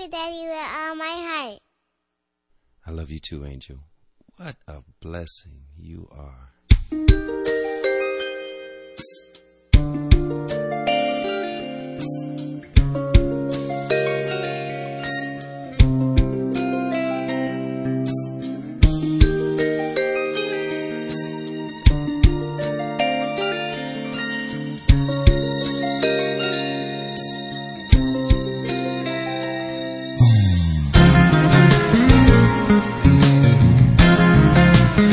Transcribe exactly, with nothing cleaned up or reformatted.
you, Daddy, with all my heart. I love you too, Angel. What a blessing you are.